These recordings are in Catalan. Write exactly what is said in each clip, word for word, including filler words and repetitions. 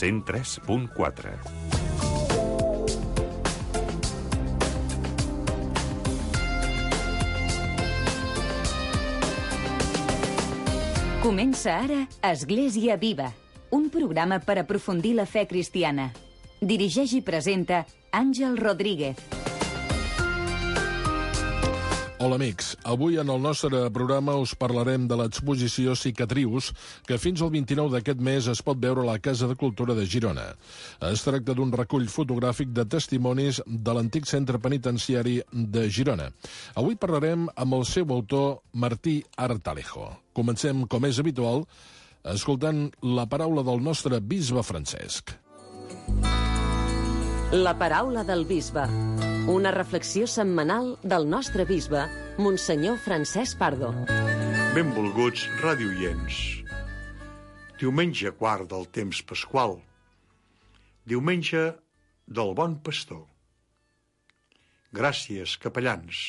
cent tres punt quatre. Comença ara Església Viva, un programa per aprofundir la fe cristiana. Dirigeix i presenta Àngel Rodríguez. Hola amics, avui en el nostre programa us parlarem de l'exposició Cicatrius, que fins al vint-i-nou d'aquest mes es pot veure a la Casa de Cultura de Girona. Es tracta d'un recull fotogràfic de testimonis de l'antic centre penitenciari de Girona. Avui parlarem amb el seu autor, Martí Artalejo. Comencem, com és habitual, escoltant la paraula del nostre bisbe Francesc. La paraula del bisbe. Una reflexió setmanal del nostre bisbe, Monsenyor Francesc Pardo. Benvolguts radioients. Diumenge quart del temps pasqual. Diumenge del bon pastor. Gràcies, capellans.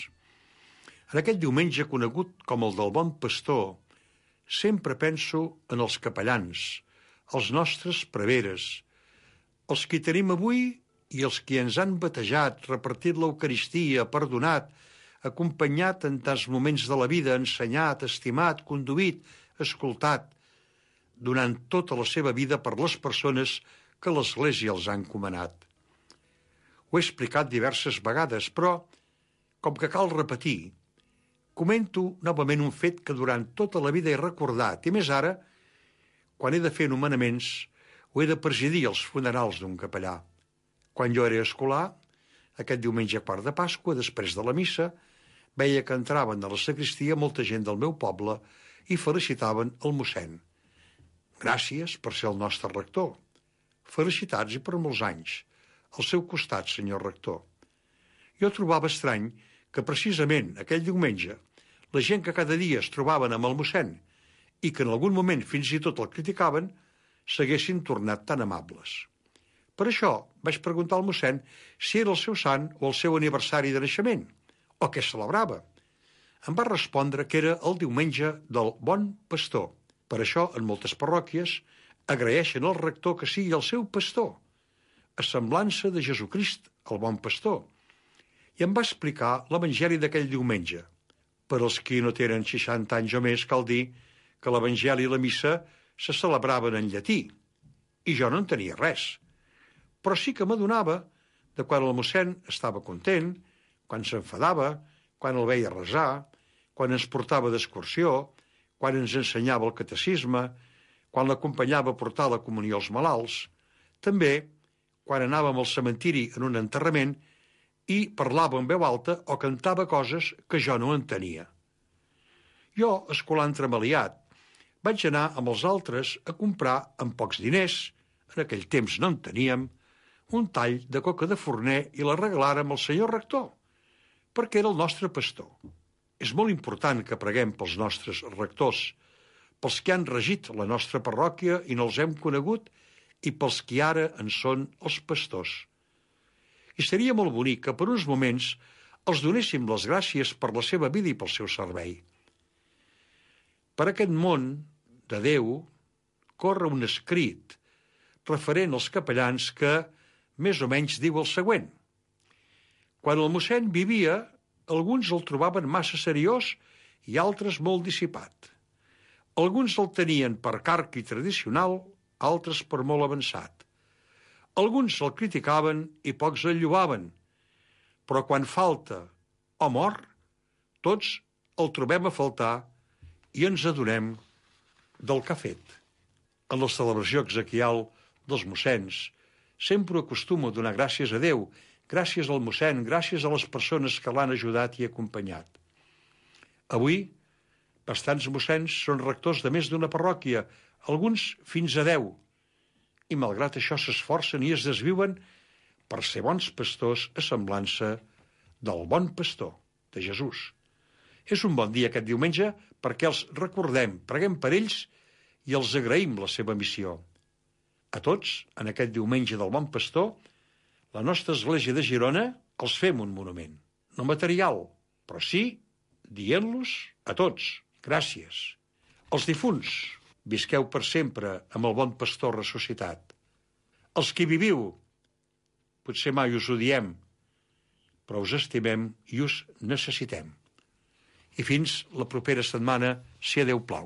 En aquest diumenge conegut com el del bon pastor, sempre penso en els capellans, els nostres preveres, els que tenim avui i els que ens han batejat, repartit l'Eucaristia, perdonat, acompanyat en tants moments de la vida, ensenyat, estimat, conduït, escoltat, donant tota la seva vida per les persones que l'Església els ha encomanat. Ho he explicat diverses vegades, però, com que cal repetir, comento novament un fet que durant tota la vida he recordat, i més ara, quan he de fer nomenaments, o he de presidir els funerals d'un capellà. Quan jo era escolar, aquest diumenge quart de Pasqua, després de la missa, veia que entraven a la sagristia molta gent del meu poble i felicitaven el mossèn. Gràcies per ser el nostre rector. Felicitats i per molts anys. Al seu costat, senyor rector. Jo trobava estrany que precisament aquell diumenge la gent que cada dia es trobaven amb el mossèn i que en algun moment fins i tot el criticaven s'haguessin tornat tan amables. Per això vaig preguntar al mossèn si era el seu sant o el seu aniversari de naixement, o què celebrava. Em va respondre que era el diumenge del bon pastor. Per això, en moltes parròquies, agraeixen al rector que sigui el seu pastor, a semblança de Jesucrist, el bon pastor. I em va explicar l'evangeli d'aquell diumenge. Per als qui no tenen seixanta anys o més, cal dir que l'evangeli i la missa se celebraven en llatí, i jo no en tenia res. Però sí que m'adonava de quan el mossèn estava content, quan s'enfadava, quan el veia resar, quan ens portava d'excursió, quan ens ensenyava el catecisme, quan l'acompanyava a portar la comunió als malalts, també quan anàvem al cementiri en un enterrament i parlava en veu alta o cantava coses que jo no entenia. Jo, escolar entremaliat, vaig anar amb els altres a comprar amb pocs diners, en aquell temps no en teníem, un tall de coca de forner i la regalàrem al senyor rector, perquè era el nostre pastor. És molt important que preguem pels nostres rectors, pels que han regit la nostra parròquia i no els hem conegut i pels que ara en són els pastors. I seria molt bonic que per uns moments els donéssim les gràcies per la seva vida i pel seu servei. Per aquest món de Déu corre un escrit referent als capellans que més o menys diu el següent. Quan el mossèn vivia, alguns el trobaven massa seriós i altres molt dissipat. Alguns el tenien per carqui tradicional, altres per molt avançat. Alguns el criticaven i pocs el lloaven, però quan falta o mor, tots el trobem a faltar i ens adonem del que ha fet. En la celebració exequial dels mossens, sempre acostumo a donar gràcies a Déu, gràcies al mossèn, gràcies a les persones que l'han ajudat i acompanyat. Avui, bastants mossens són rectors de més d'una parròquia, alguns fins a deu, i malgrat això s'esforcen i es desviuen per ser bons pastors a semblança del bon pastor, de Jesús. És un bon dia aquest diumenge perquè els recordem, preguem per ells i els agraïm la seva missió. A tots, en aquest diumenge del bon pastor, la nostra església de Girona els fem un monument. No material, però sí dient-los a tots, gràcies. Els difunts, visqueu per sempre amb el bon pastor ressuscitat. Els que viviu, potser mai us ho diem, però us estimem i us necessitem. I fins la propera setmana, si a Déu plau.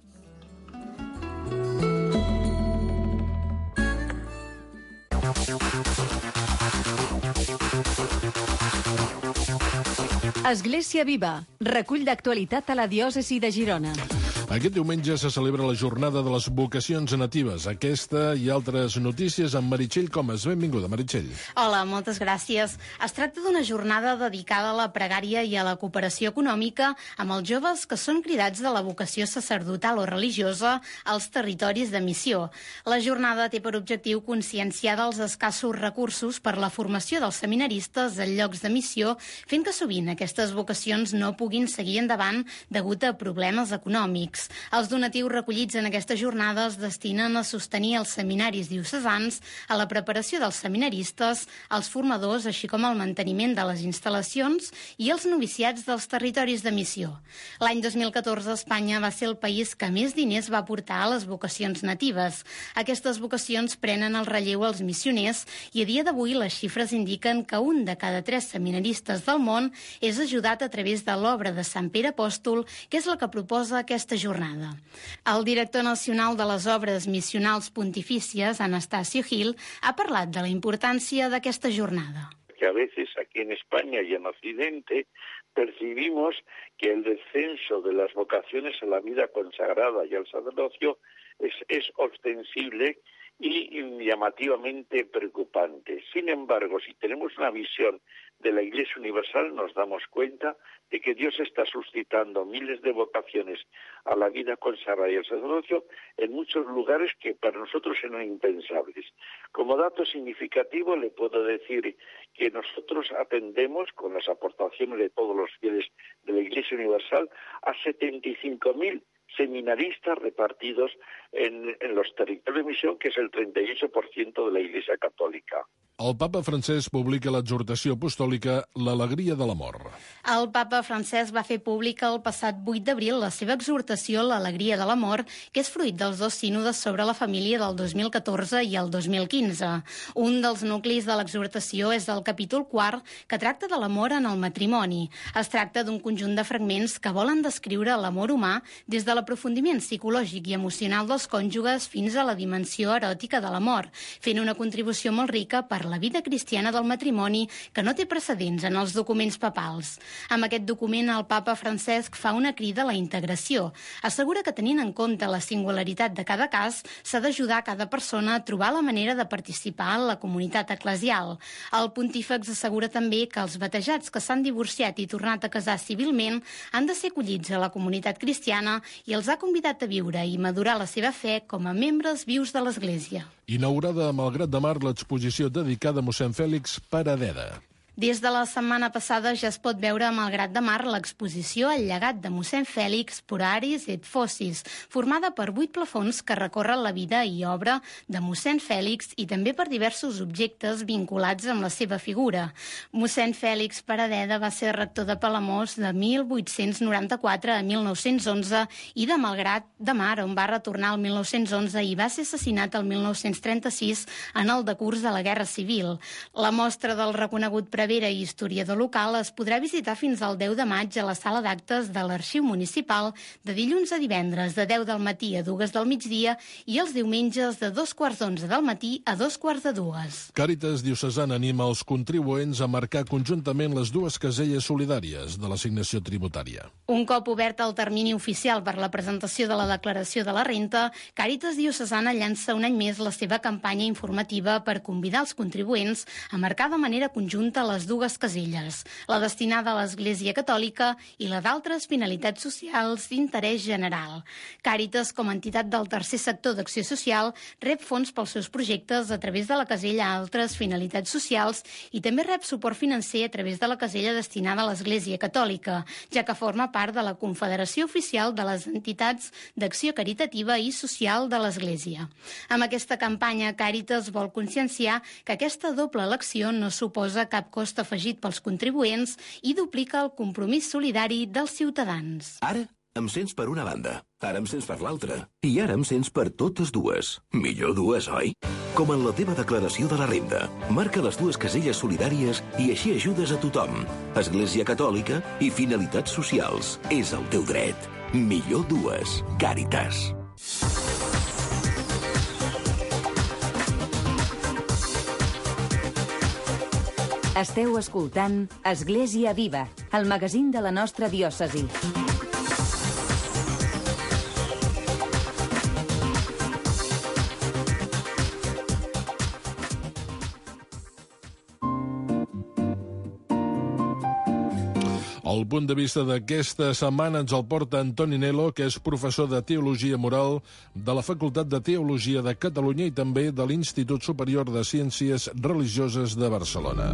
Església Viva, recull d'actualitat a la diòcesi de Girona. Aquest diumenge se celebra la jornada de les vocacions natives. Aquesta i altres notícies amb Meritxell Comas. Benvinguda, Meritxell. Hola, moltes gràcies. Es tracta d'una jornada dedicada a la pregària i a la cooperació econòmica amb els joves que són cridats de la vocació sacerdotal o religiosa als territoris de missió. La jornada té per objectiu conscienciar dels escassos recursos per la formació dels seminaristes en llocs de missió, fent que sovint aquestes vocacions no puguin seguir endavant degut a problemes econòmics. Els donatius recollits en aquesta jornada es destinen a sostenir els seminaris diocesans, a la preparació dels seminaristes, als formadors, així com al manteniment de les instal·lacions i els noviciats dels territoris de missió. L'any dos mil catorze, Espanya va ser el país que més diners va aportar a les vocacions natives. Aquestes vocacions prenen el relleu als missioners i a dia d'avui les xifres indiquen que un de cada tres seminaristes del món és ajudat a través de l'obra de Sant Pere Apòstol, que és la que proposa aquesta jornada. jornada. El director nacional de les obres missionals pontifícies, Anastasio Gil, ha parlat de la importància d'aquesta jornada. Que a veces aquí en España y en Occidente percibimos que el descenso de las vocaciones a la vida consagrada y al sacerdocio es, es ostensible y llamativamente preocupante. Sin embargo, si tenemos una visión de la Iglesia Universal, nos damos cuenta de que Dios está suscitando miles de vocaciones a la vida consagrada y al sacerdocio en muchos lugares que para nosotros eran impensables. Como dato significativo le puedo decir que nosotros atendemos, con las aportaciones de todos los fieles de la Iglesia Universal, a setenta y cinco mil seminaristas repartidos en, en los territorios de misión, que es el treinta y ocho por ciento de la Iglesia Católica. El papa Francesc publica l'exhortació apostòlica L'alegria de l'amor. El papa Francesc va fer pública el passat vuit d'abril la seva exhortació L'alegria de l'amor, que és fruit dels dos sínodes sobre la família del dos mil catorze i el dos mil quinze. Un dels nuclis de l'exhortació és el capítol quart, que tracta de l'amor en el matrimoni. Es tracta d'un conjunt de fragments que volen descriure l'amor humà des de l'aprofundiment psicològic i emocional dels cònjuges fins a la dimensió eròtica de l'amor, fent una contribució molt rica per la vida cristiana del matrimoni que no té precedents en els documents papals. Amb aquest document, el papa Francesc fa una crida a la integració. Assegura que, tenint en compte la singularitat de cada cas, s'ha d'ajudar cada persona a trobar la manera de participar en la comunitat eclesial. El pontífex assegura també que els batejats que s'han divorciat i tornat a casar civilment han de ser acollits a la comunitat cristiana i els ha convidat a viure i madurar la seva fe com a membres vius de l'Església. Inaugurada a Malgrat de Mar l'exposició dedicada a mossèn Fèlix Paradeda. Des de la setmana passada ja es pot veure a Malgrat de Mar l'exposició El llegat de mossèn Fèlix Puraris et Fossis, formada per vuit plafons que recorren la vida i obra de mossèn Fèlix i també per diversos objectes vinculats amb la seva figura. Mossèn Fèlix Paradeda va ser rector de Palamós de mil vuit-cents noranta-quatre a mil nou-cents onze i de Malgrat de Mar, on va retornar el mil nou-cents onze i va ser assassinat el mil nou-cents trenta-sis en el decurs de la Guerra Civil. La mostra del reconegut prevere i historiador local es podrà visitar fins al deu de maig a la sala d'actes de l'Arxiu Municipal de dilluns a divendres de deu del matí a dues del migdia i els diumenges de dos quarts d'onze del matí a dos quarts de dues. Càritas Diocesana anima els contribuents a marcar conjuntament les dues caselles solidàries de l'assignació tributària. Un cop obert el termini oficial per la presentació de la declaració de la renta, Càritas Diocesana llança un any més la seva campanya informativa per convidar els contribuents a marcar de manera conjunta les dues caselles, la destinada a l'Església Catòlica i la d'altres finalitats socials d'interès general. Càritas, com a entitat del tercer sector d'acció social, rep fons pels seus projectes a través de la casella Altres finalitats socials i també rep suport financer a través de la casella destinada a l'Església Catòlica, ja que forma part de la Confederació Oficial de les Entitats d'Acció Caritativa i Social de l'Església. Amb aquesta campanya, Càritas vol conscienciar que aquesta doble elecció no suposa cap cost afegit pels contribuents i duplica el compromís solidari dels ciutadans. Ara em sents per una banda. Ara em sents per l'altra. I ara em sents per totes dues. Millor dues, oi? Com en la teva declaració de la renda. Marca les dues caselles solidàries i així ajudes a tothom. Església Catòlica i finalitats socials. És el teu dret. Millor dues. Càritas. Esteu escoltant Església Viva, el magazín de la nostra diòcesi. El punt de vista d'aquesta setmana ens el porta Antoni Nelo, que és professor de Teologia Moral de la Facultat de Teologia de Catalunya i també de l'Institut Superior de Ciències Religioses de Barcelona.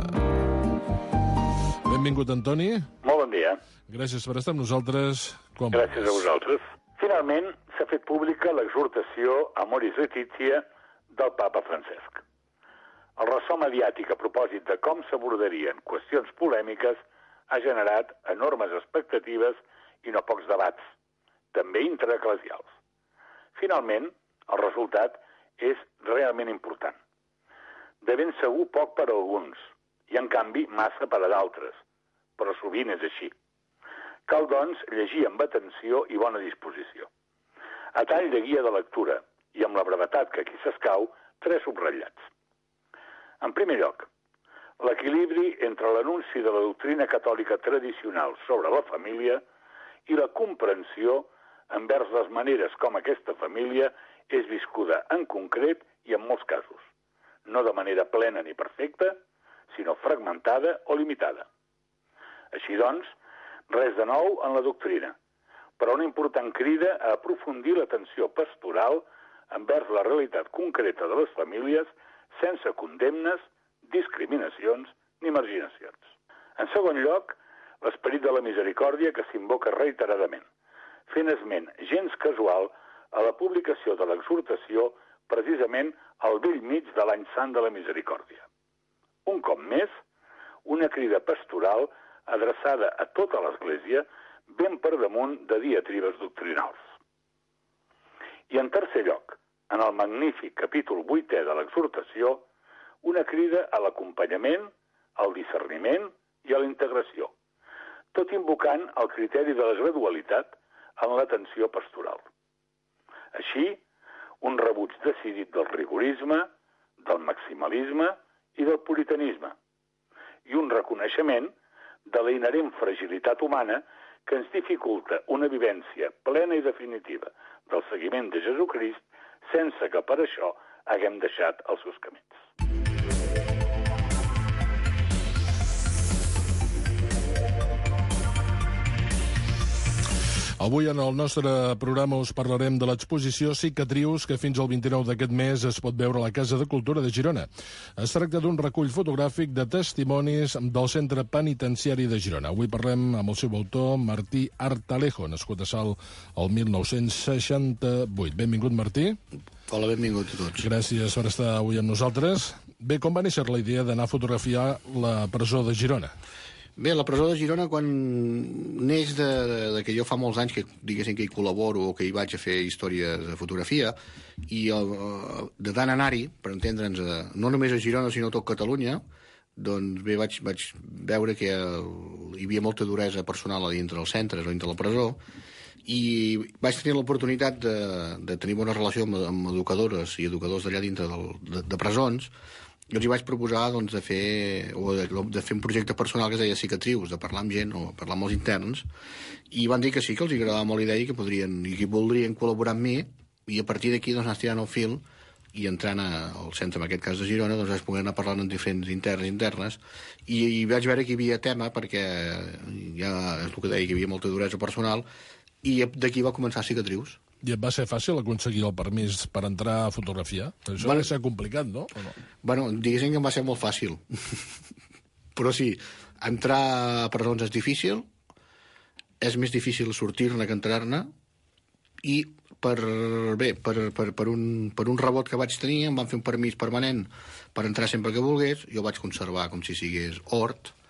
Benvingut, Antoni. Molt bon dia. Gràcies per estar amb nosaltres. Com Gràcies a vosaltres. Finalment, s'ha fet pública l'exhortació Amoris Laetitia del papa Francesc. El ressò mediàtic a propòsit de com s'abordarien qüestions polèmiques ha generat enormes expectatives i no pocs debats, també intraeclesials. Finalment, el resultat és realment important. De ben segur poc per a alguns, i en canvi massa per a d'altres, però sovint és així. Cal, doncs, llegir amb atenció i bona disposició. A tall de guia de lectura, i amb la brevetat que aquí s'escau, tres subratllats. En primer lloc, l'equilibri entre l'anunci de la doctrina catòlica tradicional sobre la família i la comprensió envers les maneres com aquesta família és viscuda en concret i en molts casos, no de manera plena ni perfecta, sinó fragmentada o limitada. Així doncs, res de nou en la doctrina, però una important crida a aprofundir l'atenció pastoral envers la realitat concreta de les famílies sense condemnes, discriminacions ni marginacions. En segon lloc, l'esperit de la misericòrdia que s'invoca reiteradament, fent esment gens casual a la publicació de l'exhortació precisament al bell mig de l'any sant de la misericòrdia. Un cop més, una crida pastoral adreçada a tota l'Església ben per damunt de diatribes doctrinals. I en tercer lloc, en el magnífic capítol vuitè de l'exhortació, una crida a l'acompanyament, al discerniment i a la integració, tot invocant el criteri de la gradualitat en l'atenció pastoral. Així, un rebuig decidit del rigorisme, del maximalisme i del puritanisme, i un reconeixement de la inherent fragilitat humana que ens dificulta una vivència plena i definitiva del seguiment de Jesucrist sense que per això haguem deixat els seus camins. Avui en el nostre programa us parlarem de l'exposició Cicatrius, que fins al vint-i-nou d'aquest mes es pot veure a la Casa de Cultura de Girona. Es tracta d'un recull fotogràfic de testimonis del Centre Penitenciari de Girona. Avui parlem amb el seu autor, Martí Artalejo, nascut a Salt el mil nou-cents seixanta-vuit. Benvingut, Martí. Hola, benvingut a tots. Gràcies per estar avui amb nosaltres. Bé, com va néixer la idea d'anar a fotografiar la presó de Girona? Bé, la presó de Girona, quan neix de, de que jo fa molts anys que, diguéssim, que hi col·laboro o que hi vaig a fer històries de fotografia, i el, de tant anar-hi, per entendre'ns, no només a Girona, sinó a tot Catalunya, doncs bé, vaig, vaig veure que hi havia molta duresa personal a dintre dels centres o dintre la presó, i vaig tenir l'oportunitat de, de tenir bona relació amb, amb educadores i educadors d'allà dintre del, de, de presons, i els hi vaig proposar doncs, de, fer, o de, de fer un projecte personal que es deia Cicatrius, de parlar amb gent o parlar amb els interns, i van dir que sí, que els agradava molt l'idea i que podrien i que voldrien col·laborar amb mi, i a partir d'aquí doncs, anar estirant el fil i entrant al centre, en aquest cas de Girona, doncs vaig poder anar parlant amb diferents interns i internes, i, i vaig veure que hi havia tema, perquè ja és el que deia, que hi havia molta duresa personal, i d'aquí va començar Cicatrius. I et va ser fàcil aconseguir el permís per entrar a fotografiar? Això bueno, va ser complicat, no? O no? Bueno, diguéssim que em va ser molt fàcil. Però sí, entrar a presons és difícil, és més difícil sortir-ne que entrar-ne, i per, bé, per, per, per, un, per un rebot que vaig tenir, em van fer un permís permanent per entrar sempre que volgués, jo vaig conservar com si sigués hort,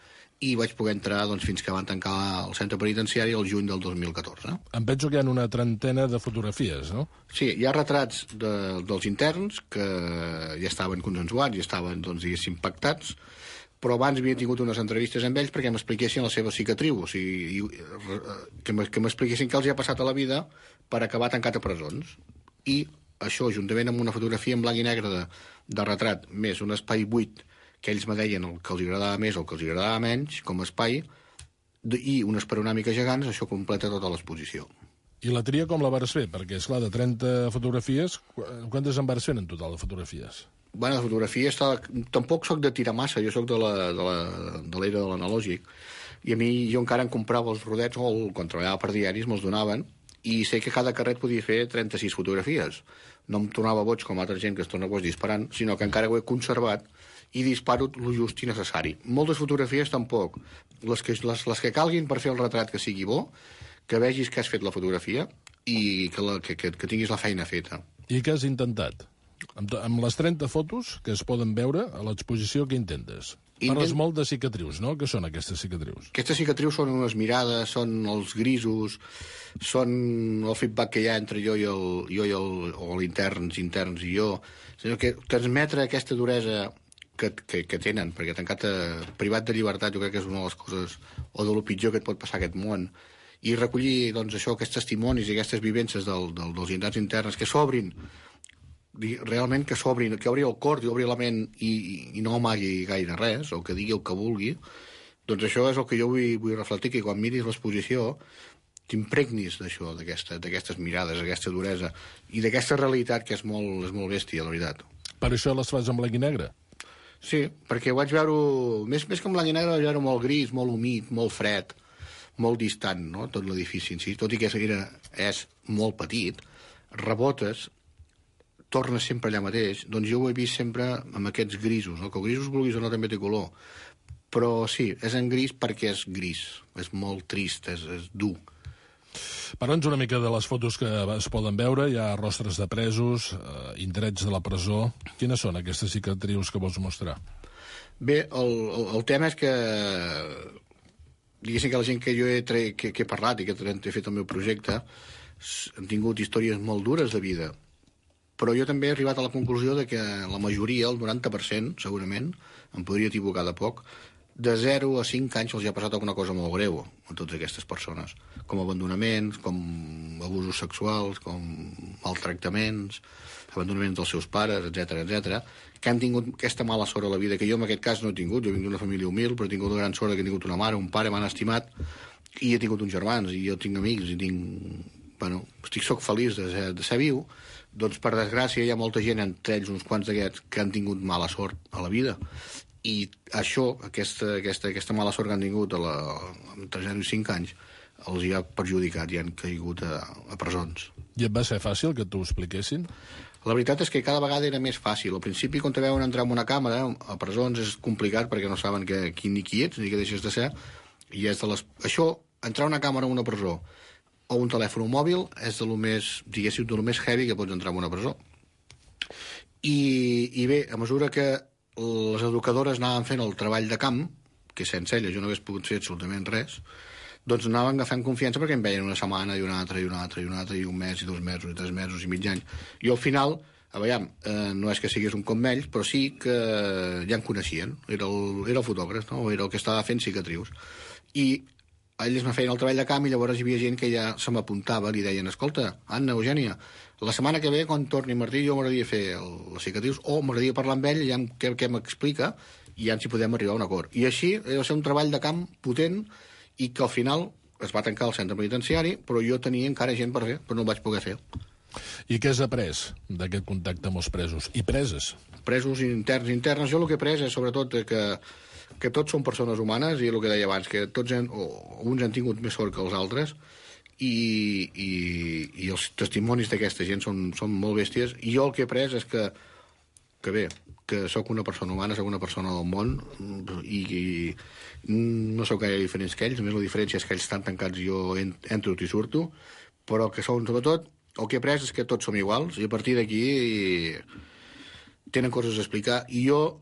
i vaig poder entrar doncs, fins que van tancar el centre penitenciari el juny del dos mil catorze. Em penso que hi ha una trentena de fotografies, no? Sí, hi ha retrats de, dels interns que ja estaven consensuats, ja estaven, doncs, diguéssim, pactats, però abans havia tingut unes entrevistes amb ells perquè m'expliquessin la seva cicatriu, o sigui, que m'expliquessin què els hi ha passat a la vida per acabar tancat a presons. I això, juntament amb una fotografia en blanc i negre de, de retrat, més un espai buit que ells me deien el que els agradava més o el que els agradava menys, com a espai, i unes panoràmiques gegants, això completa tota l'exposició. I la tria com la vas fer? Perquè, esclar, de trenta fotografies, quantes en vas fer en total de fotografies? Bueno, la fotografia està... Tampoc sóc de tirar massa, jo sóc de l'era de la, de l'era de l'analògic, i a mi jo encara em comprava els rodets, o el, quan treballava per diaris, me'ls donaven, i sé que cada carret podia fer trenta-sis fotografies. No em tornava boig com altra gent que es torna boig disparant, sinó que encara ho he conservat i disparo el just i necessari. Moltes fotografies tampoc. Les que, les, les que calguin per fer el retrat que sigui bo, que vegis que has fet la fotografia i que, la, que, que, que tinguis la feina feta. I què has intentat? Amb, amb les trenta fotos que es poden veure a l'exposició, què intentes? Intent... Parles molt de cicatrius, no? Què són aquestes cicatrius? Aquestes cicatrius són unes mirades, són els grisos, són el feedback que hi ha entre jo i el, jo i el, o l'interns, interns i jo. Sinó que transmetre aquesta duresa que, que, que tenen, perquè tancat a, privat de llibertat jo crec que és una de les coses, o de lo pitjor que et pot passar a aquest món, i recollir doncs, això, aquests testimonis i aquestes vivències del, del, dels interns internes que s'obrin, realment que s'obrin, que obri el cor i obri la ment i, i, i no amagui gaire res, o que digui el que vulgui, doncs això és el que jo vull, vull reflectir, que quan miris l'exposició t'impregnis d'això, d'aquestes mirades, d'aquesta duresa i d'aquesta realitat que és molt, és molt bèstia, la veritat. Per això les fas en blanc i negre? Sí, perquè vaig veure, més, més que en blanc i negre, vaig veure molt gris, molt humit, molt fred, molt distant, no?, tot l'edifici en si, tot i que era, és molt petit, rebotes, tornes sempre allà mateix, doncs jo ho he vist sempre amb aquests grisos, no? Que el grisos vulguis o no també té color, però sí, és en gris perquè és gris, és molt trist, és, és dur. Parla'ns una mica de les fotos que es poden veure, hi ha rostres de presos, eh, indrets de la presó. Quines són aquestes cicatrius que vols mostrar? Bé, el, el, el tema és que diguéssim que la gent que jo he, tre... que, que he parlat i que he fet el meu projecte han tingut històries molt dures de vida, però jo també he arribat a la conclusió de que la majoria, el noranta per cent, segurament, em podria equivocar de poc, de zero a cinc anys els hi ha passat alguna cosa molt greu a totes aquestes persones, com abandonaments, com abusos sexuals, com maltractaments, abandonaments dels seus pares, etcètera, etcètera, que han tingut aquesta mala sort a la vida, que jo en aquest cas no he tingut. Jo vinc d'una família humil, però he tingut una gran sort que he tingut una mare, un pare, m'han estimat, i he tingut uns germans, i jo tinc amics, i tinc... Bueno, estic, soc feliç de ser, de ser viu. Doncs, per desgràcia, hi ha molta gent, entre ells uns quants d'aquests, que han tingut mala sort a la vida. I això, aquesta, aquesta, aquesta mala sort que han tingut a la, entre zero i cinc anys, els hi ha perjudicat i han caigut a, a presons. I et va ser fàcil que t'ho expliquessin? La veritat és que cada vegada era més fàcil. Al principi, quan te veuen entrar en una càmera, a presons és complicat perquè no saben que, qui ni qui ets ni què deixes de ser. I és de les... Això, entrar a una càmera en una presó o un telèfon mòbil és de lo més, diguéssim, de lo més heavy que pots entrar en una presó. I, i bé, a mesura que les educadores anaven fent el treball de camp, que sense elles jo no hagués pogut fer absolutament res, doncs anaven agafant confiança perquè em veien una setmana i una altra i una altra i una altra i un mes i dos mesos i tres mesos i mig any. I al final, a veure, eh, no és que sigués un com ells, però sí que ja em coneixien. Era el, era el fotògraf, no? Era el que estava fent cicatrius. I ells me feien el treball de camp i llavors hi havia gent que ja se m'apuntava, li deien, escolta, Anna, Eugènia, la setmana que ve, quan torni Martí, jo m'agradaria fer el, les cicatrius, o m'agradaria parlar amb ell, ja què, què m'explica, i ja ens hi podem arribar a un acord. I així va ser un treball de camp potent i que al final es va tancar el centre penitenciari, però jo tenia encara gent per fer, però no ho vaig poder fer. I què has après d'aquest contacte amb els presos? I preses? Presos interns, internes. Jo el que he après és sobretot que que tots són persones humanes, i el que deia abans, que tots han, o uns han tingut més sort que els altres, i, i, i els testimonis d'aquesta gent són, són molt bèsties, i jo el que he après és que, que bé, que sóc una persona humana, sóc una persona del món, i, i no sóc gaire diferents que ells, només la diferència és que ells estan tancats i jo entro i surto, però que són, sobretot, el que he après és que tots som iguals, i a partir d'aquí tenen coses a explicar, i jo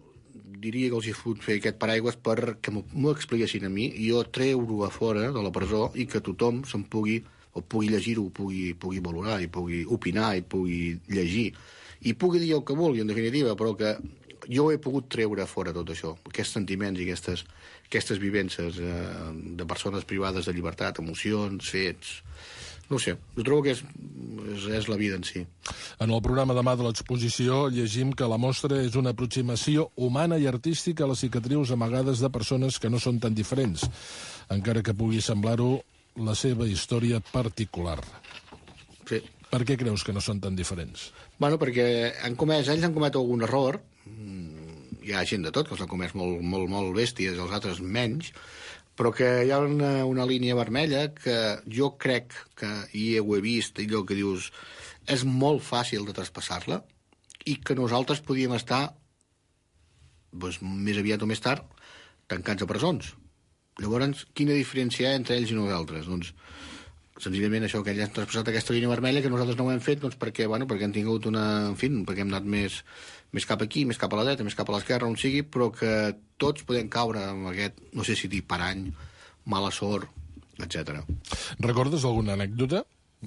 diria que els he fot fer aquest paraigües perquè m'ho expliquessin a mi, i jo treure-ho a fora de la presó i que tothom se'n pugui, o pugui llegir-ho, pugui, pugui valorar, i pugui opinar, i pugui llegir, i pugui dir el que vulgui, en definitiva, però que jo he pogut treure fora tot això, aquests sentiments i aquestes, aquestes vivències eh, de persones privades de llibertat, emocions, fets... No sé, jo trobo que és, és, és la vida en si. En el programa demà de l'exposició llegim que la mostra és una aproximació humana i artística a les cicatrius amagades de persones que no són tan diferents, encara que pugui semblar-ho la seva història particular. Sí. Per què creus que no són tan diferents? Bueno, perquè han comès, ells han comès algun error, hi ha gent de tot que els han comès molt, molt, molt bèsties, els altres menys, però que hi ha una, una línia vermella que jo crec que, i ho he vist, allò que dius, és molt fàcil de traspassar-la i que nosaltres podíem estar, doncs, més aviat o més tard, tancats a presons. Llavors, quina diferència hi ha entre ells i nosaltres? Doncs, senzillament això, que ells han traspassat aquesta línia vermella que nosaltres no ho hem fet, doncs perquè, bueno, perquè hem tingut una... En fi, perquè hem anat més, més cap aquí, més cap a la dreta, més cap a l'esquerra, on sigui, però que tots podem caure en aquest, no sé si dir parany, mala sort, etcètera. Recordes alguna anècdota?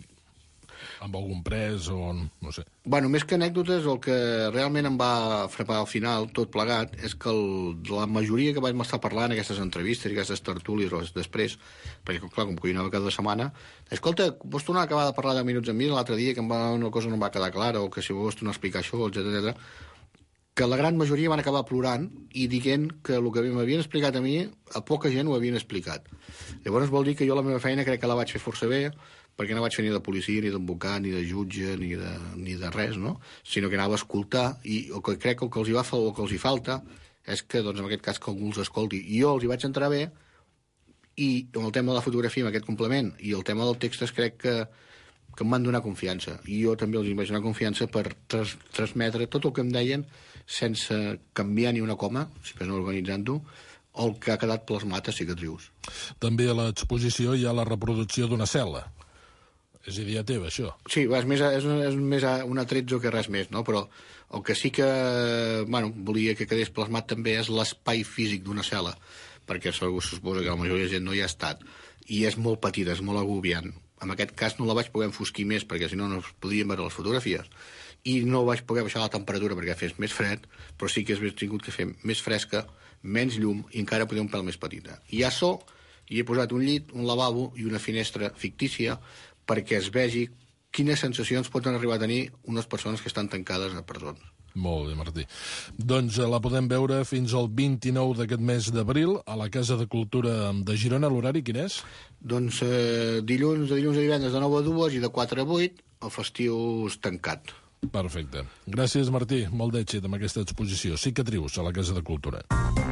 Amb algun pres o... no sé. Bueno, més que anècdotes, el que realment em va frapar al final, tot plegat, és que el, la majoria que vam estar parlant, aquestes entrevistes i aquestes tertúlies després, perquè, clar, com que hi anava cada setmana, escolta, vols tornar a acabar de parlar de minuts amb mi l'altre dia, que em va, una cosa no em va quedar clara, o que si vols tornar a explicar això, etcètera, que la gran majoria van acabar plorant i dient que el que m'havien explicat a mi, a poca gent ho havien explicat. Llavors vol dir que jo la meva feina crec que la vaig fer força bé, perquè no vaig fer ni de policia, ni d'advocat, ni de jutge, ni de, ni de res, no? Sinó que anava a escoltar, i el que crec que el que els hi va o el que els hi falta és que, doncs, en aquest cas, que algú els escolti. I jo els hi vaig entrar bé, i amb el tema de la fotografia, amb aquest complement, i el tema del text, crec que, que em van donar confiança. I jo també els hi vaig donar confiança per tras, transmetre tot el que em deien sense canviar ni una coma, si no organitzant-ho, el que ha quedat plasmat a cicatrius. També a l'exposició hi ha la reproducció d'una cel·la. És idea teva, això? Sí, és més, és, és més un atretzo que res més, no? Però el que sí que, bueno, volia que quedés plasmat també és l'espai físic d'una cel·la, perquè segur suposa que la majoria de gent no hi ha estat, i és molt petita, és molt agobiant. En aquest cas no la vaig poder enfosquir més, perquè si no no es podien veure les fotografies, i no vaig poder baixar la temperatura perquè fes més fred, però sí que és tingut que fer més fresca, menys llum, i encara poder un pèl més petita. I ja so, hi he posat un llit, un lavabo i una finestra fictícia, perquè es vegi quines sensacions poden arribar a tenir unes persones que estan tancades a presons. Molt bé, Martí. Doncs la podem veure fins al vint-i-nou d'aquest mes d'abril a la Casa de Cultura de Girona. L'horari quin és? Doncs eh, dilluns, de dilluns a divendres de nou a dues i de quatre a vuit, el festiu és tancat. Perfecte. Gràcies, Martí. Molt d'èxit amb aquesta exposició. Cicatrius a la Casa de Cultura.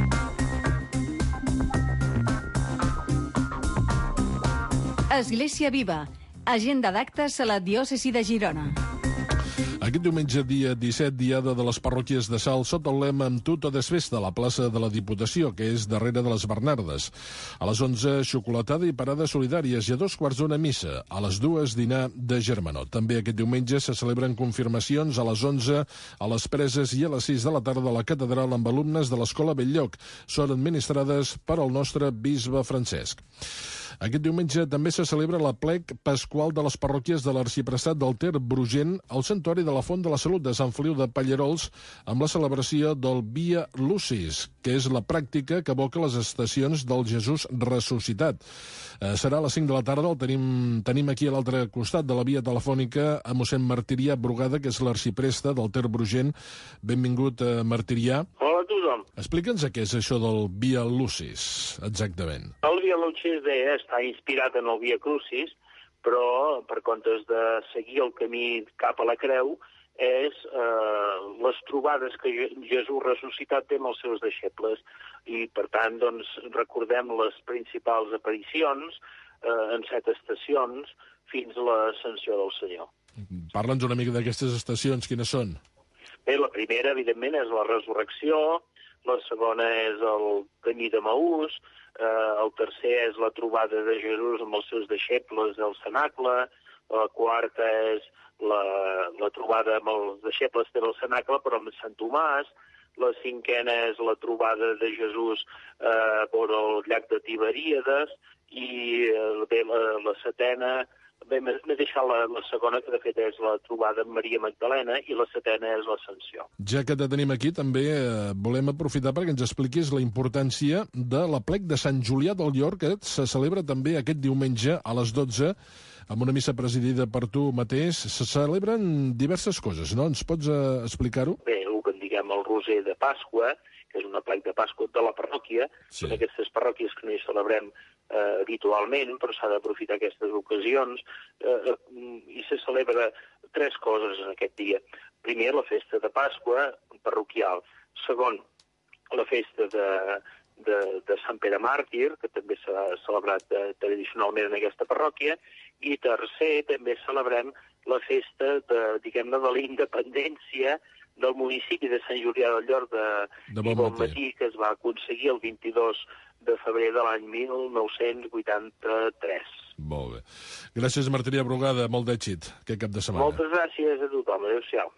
Església Viva. Agenda d'actes a la diòcesi de Girona. Aquest diumenge, dia disset, diada de les parròquies de Salt, sota el lema Amb tu tot és festa, a la plaça de la Diputació, que és darrere de les Bernardes. A les onze, xocolatada i parades solidàries, i a dos quarts d'una missa. A les dues, dinar de germanor. També aquest diumenge se celebren confirmacions a les onze a les Preses i a les sis de la tarda a la catedral amb alumnes de l'Escola Belllloc. Són administrades per al nostre bisbe Francesc. Aquest diumenge també se celebra la plec pasqual de les parròquies de l'Arxipressat del Ter Brugent al Santuari de la Font de la Salut de Sant Feliu de Pallerols amb la celebració del Via Lucis, que és la pràctica que evoca les estacions del Jesús ressuscitat. Eh, serà a les cinc de la tarda, el tenim, tenim aquí a l'altre costat de la via telefònica a mossèn Martirià Brugada, que és l'arxipresta del Ter Brugent. Benvingut, eh, Martirià. Hola a tothom. Explica'ns què és això del Via Lucis, exactament. El Via Lucis deia, està inspirat en el Via Crucis, però per comptes de seguir el camí cap a la creu, és eh, les trobades que Jesús ressuscitat té amb els seus deixebles. I, per tant, doncs, recordem les principals aparicions eh, en set estacions fins a l'ascensió del Senyor. Parla'ns una mica d'aquestes estacions, quines són? Bé, la primera, evidentment, és la resurrecció, la segona és el camí de Maús, eh, el tercer és la trobada de Jesús amb els seus deixebles al cenacle, la quarta és la, la trobada amb els deixebles del cenacle, però amb Sant Tomàs, la cinquena és la trobada de Jesús eh, vora el llac de Tiberíades, i eh, bé, la, la setena, bé, m'he deixat la, la segona, que de fet és la trobada amb Maria Magdalena, i la setena és l'Ascensió. Ja que te tenim aquí, també eh, volem aprofitar perquè ens expliquis la importància de l'aplec de Sant Julià del Llor, que se celebra també aquest diumenge a les dotze, amb una missa presidida per tu mateix. Se celebren diverses coses, no? Ens pots uh, explicar-ho? Bé, el que en diguem el Roser de Pasqua, que és un aplec de Pasqua de la parròquia, sí. Són aquestes parròquies que no hi celebrem eh, habitualment, però s'ha d'aprofitar aquestes ocasions, eh, i se celebra tres coses en aquest dia. Primer, la festa de Pasqua parroquial. Segon, la festa de... De, de Sant Pere Màrtir, que també s'ha celebrat eh, tradicionalment en aquesta parròquia, i tercer, també celebrem la festa de, diguem-ne, de la independència del municipi de Sant Julià del Llor de, de Bon, bon Matí, que es va aconseguir el vint-i-dos de febrer de l'any mil nou-cents vuitanta-tres. Molt bé. Gràcies, Martirià Brugada, molt d'èxit aquest cap de setmana. Moltes gràcies a tothom, adéu-siau.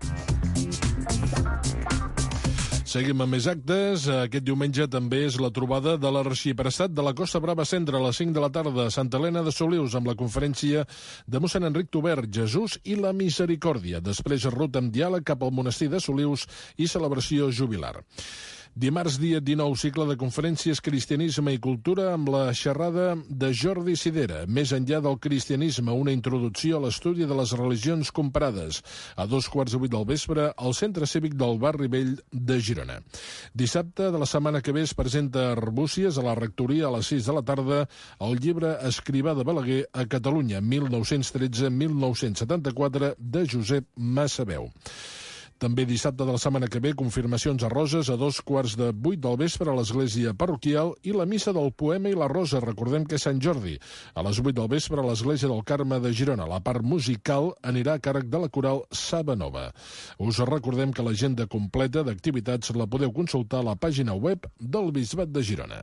Seguim amb més actes. Aquest diumenge també és la trobada de l'arxiprestat de la Costa Brava Cendra a les cinc de la tarda a Santa Helena de Solius, amb la conferència de mossèn Enric Tobert, Jesús i la Misericòrdia. Després ruta amb diàleg cap al monestir de Solius i celebració jubilar. Dimarts, dia dinou, cicle de conferències Cristianisme i Cultura amb la xerrada de Jordi Sidera. Més enllà del cristianisme, una introducció a l'estudi de les religions comparades. A dos quarts de vuit del vespre, al Centre Cívic del Barri Vell de Girona. Dissabte de la setmana que ve es presenta a Arbúcies, a la rectoria, a les sis de la tarda, el llibre Escrivà de Balaguer a Catalunya, mil nou-cents tretze a mil nou-cents setanta-quatre, de Josep Massaveu. També dissabte de la setmana que ve, confirmacions a Roses a dos quarts de vuit del vespre a l'església parroquial i la missa del poema i la rosa, recordem que és Sant Jordi, a les vuit del vespre a l'església del Carme de Girona. La part musical anirà a càrrec de la coral Sabanova. Us recordem que l'agenda completa d'activitats la podeu consultar a la pàgina web del Bisbat de Girona.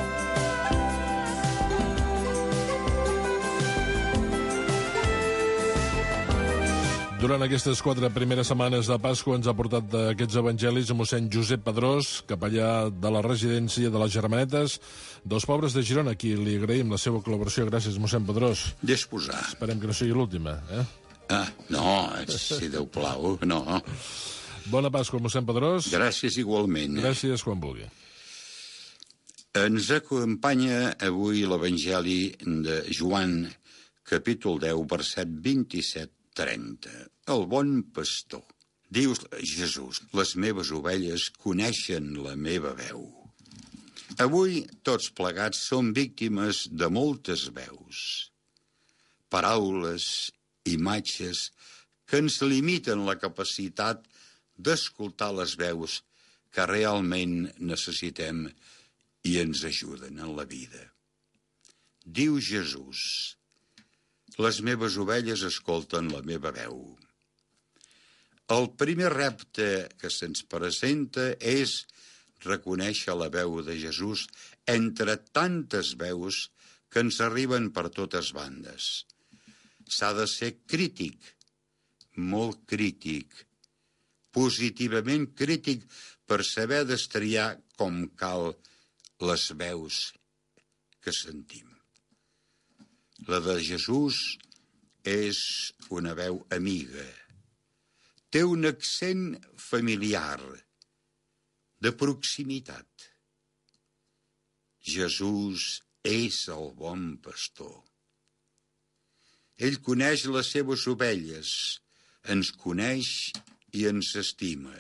Durant aquestes quatre primeres setmanes de Pasqua ens ha portat aquests evangelis a mossèn Josep Pedrós, capellà de la residència de les Germanetes dels Pobres de Girona, a qui li agraïm la seva col·laboració. Gràcies, mossèn Pedrós. Disposar. Esperem que no sigui l'última, eh? Ah, no, si Déu plau, no. Bona Pasqua, mossèn Pedrós. Gràcies igualment. Gràcies, quan vulgui. Ens acompanya avui l'Evangeli de Joan, capítol deu, verset vint-i-set trenta. El bon pastor. Diu Jesús, les meves ovelles coneixen la meva veu. Avui, tots plegats, som víctimes de moltes veus. Paraules, imatges, que ens limiten la capacitat d'escoltar les veus que realment necessitem i ens ajuden en la vida. Diu Jesús, les meves ovelles escolten la meva veu. El primer repte que se'ns presenta és reconèixer la veu de Jesús entre tantes veus que ens arriben per totes bandes. S'ha de ser crític, molt crític, positivament crític, per saber destriar com cal les veus que sentim. La de Jesús és una veu amiga. Té un accent familiar, de proximitat. Jesús és el bon pastor. Ell coneix les seves ovelles, ens coneix i ens estima.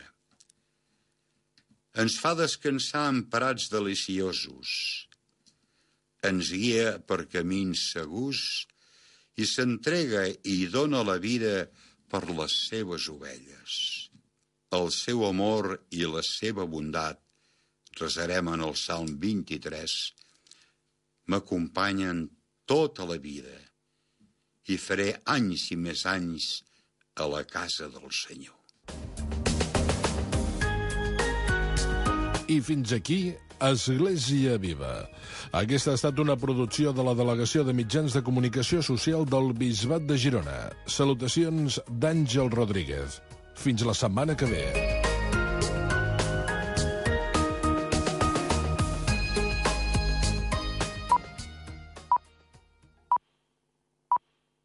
Ens fa descansar en prats deliciosos. Ens guia per camins segurs i s'entrega i dona la vida per les seves ovelles. El seu amor i la seva bondat, resarem en el Salm vint-i-tres, m'acompanyen tota la vida i faré anys i més anys a la casa del Senyor. I fins aquí Església Viva. Aquesta ha estat una producció de la Delegació de Mitjans de Comunicació Social del Bisbat de Girona. Salutacions d'Àngel Rodríguez. Fins la setmana que ve.